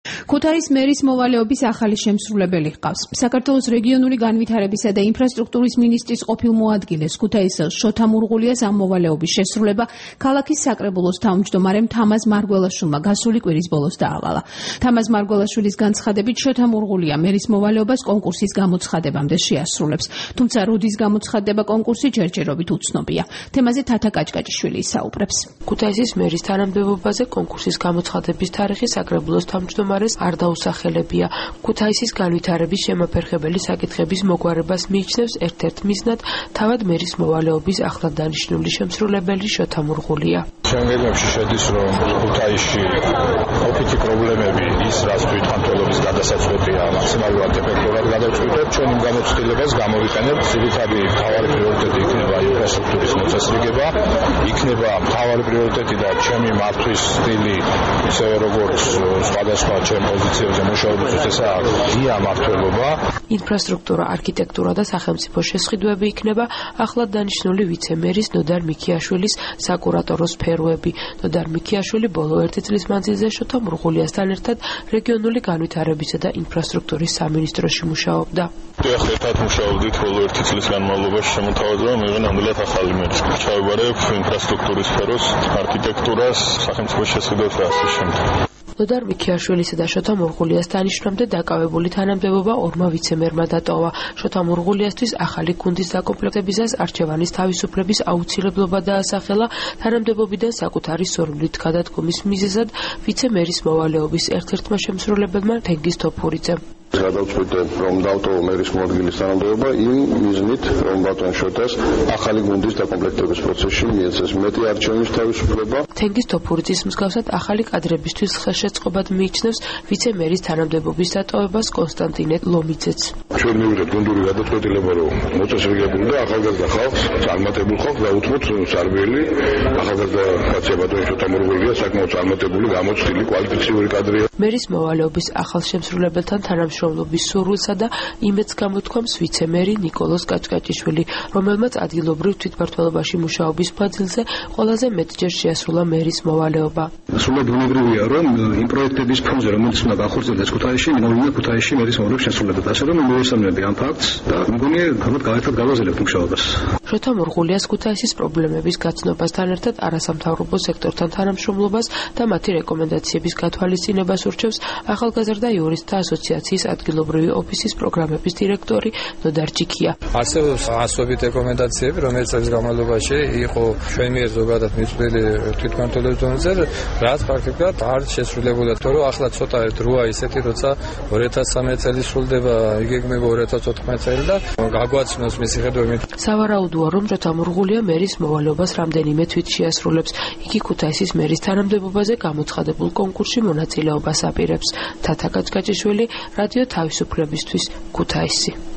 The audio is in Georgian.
ქუთაის მერის მოვალეობის ახალი შემსრულებელი ჰყავს. საქართველოს რეგიონული განვითარებისა და ინფრასტრუქტურის მინისტრის ყოფილ მოადგილეს ქუთაისელს შოთა მურღულიას ამ მოვალეობის შესრულება ქალაქის საკრებულოს თავმჯდომარემ თამაზ მარგველაშვილმა გასული კვირის ბოლოს დაავალა. თამაზ მარგველაშვილის განცხადებით შოთა მურღულია მერის მოვალეობას კონკურსის გამოცხადებამდე შეასრულებს. თუმცა როდის გამოცხადდება კონკურსი ჯერჯერობით უცნობია. თემაზე თათა კაჭკაჭიშვილი ისაუბრებს. ქუთაისის მერის თანამდებობაზე კონკურსის გამოცხადების თარიღი საკრებულოს თავმჯდომარეს არ დაუსახელებია. ქუთაისის განვითარების შემაფერხებელი საკითხების მოგვარებას მიიჩნევს ერთ-ერთ მიზნად თავად მერის მოვალეობის ახლად დანიშნული შემსრულებელი შოთა მურღულია. შემდეგში შედის, რომ ქუთაისში ოფიცი პრობლემები ის რაც თვითმმართველობის გადასაწყვეტია მაქსიმალურად ეფექტურად გადავწყვეტოთ. ჩვენ იმ გამოცდილებას გამოვიყენებთ. ძირითადი მთავარი პრიორიტეტი იქნება ინფრასტრუქტურის მოწესრიგება, იქნება მთავარი პრიორიტეტი და ჩემი მართვის სტილი ისე როგორც სხვადასხვა ჩემ პოზიციებზე მუშაობისთვის ესაა ღია მმართველობა. ინფრასტრუქტურა, არქიტექტურა და სახელმწიფო შესყიდვები იქნება ახლად დანიშნული ვიცე-მერის ნოდარ მიქიაშვილის საკურატორო სფეროები. ნოდარ მიქიაშვილი ბოლო 1 წლის მანძილზე შოთა მურღულიასთან ერთად რეგიონული განვითარებისა და ინფრასტრუქტურის სამინისტროში მუშაობდა. ერთად მუშაობდით ბოლო 1 წლის განმავლობაში შემოთავაზება მივიღე ნამდვილად ახალი მერის. ჩავიბარებ ინფრასტრუქტურის სფეროს, არქიტექტურას, სახელმწიფო შესყიდვებს და ასე შემდეგ. ნოდარ მიქიაშვილისა და შოთა მურღულიას დანიშნვამდე დაკავებული თანამდებობა ორმა ვიცე-მერმა დატოვა. შოთა მურღულიასთვის ახალი გუნდის დაკომპლექტებისას არჩევანის თავისუფლების აუცილებლობა დაასახელა. თანამდებობიდან საკუთარი სურვილით გადადგომის მიზეზად ვიცე-მერის მოვალეობის ერთ-ერთმა შემსრულებელმა თენგიზ თოფურიძემ. გადავწყვიტე, რომ დავტოვო მერის მოადგილის თანამდებობა იმ მიზნით, რომ ბატონ შოთას ახალი გუნდის დაკომპლექტების პროცესში მიეცეს მეტი არჩევნის თავისუფლება. თენგიზ თოფურიძის მსგავსად ახალი კადრებისთვის ხელშეწყობად მიიჩნევს ვიცე-მერის თანამდებობის დატოვებას კონსტანტინე ლომიძეც. ჩვენ მივიღეთ გუნდური გადაწყვეტილება, რომ მოწესრიგებული და ახალგაზრდა ხალხს, წარმატებულ ხალხს დავუთმოთ სარბიელი, ახალგაზრდა კაცი ბატონ შოთა მურღულია საკმაოდ წარმატებული, გამოცდილი, კვალიფიციური კადრია. მერის მოვალეობის ახალ შემსრულებელთან თანამშრომლობის სურვილსა და იმედს გამოთქვამს ვიცე-მერი ნიკოლოზ კაჭკაჭიშვილი, რომელმაც ადგილობრივ თვითმმართველობაში მუშაობის ფაძილზე ყველაზე მეტჯერ შეასრულა მერის მოვალეობა. სულად ბუნებრივია, რომ იმ პროექტების ფონზე, რომელიც უნდა განხორციელდეს ქუთაისში, მოვიდა ქუთაისში მერის მოვალეობის შესრულება. ასე რომ მივესალმები ამ ფაქტს და მგონია ალბათ გაერთად გავაზრებთ მუშაობას. შოთა მურღულიას ქუთაისის პრობლემების გაცნობასთან ერთად არასამთავრობო სექტორთან თანამშრომლობას და მათი რეკომენდაციების გათვალისწინებას ურჩევს ახალგაზრდა იურისტთა ასოციაციის ადგილობრივი ოფისის პროგრამების დირექტორი ნოდარ ჯიქია. არსებობს ასობით რეკომენდაციები, რომელიც წელს განმავლობაში იყო ჩვენ მიერ ზოგადად მიწვდილი თვითმმართველობის დონეზე, რაც პრაქტიკულად არ შესრულებულა. თორე ახლა ცოტა დროა ისეთი, როცა 2013 წელი სრულდება, იგეგმება 2014 წელი და გაგვაცნოს მისი ხედვები. სავარაუდოა, რომ შოთა მურღულია მერის მოვალეობას რამდენიმე თვით შეასრულებს. იგი ქუთაისის მერის თანამდებობაზე გამოცხადებულ კონკურსში მონაწილეობას აპირებს. თათა კაჭკაჭიშვილი, რადიო თავისუფლებისთვის, ქუთაისი.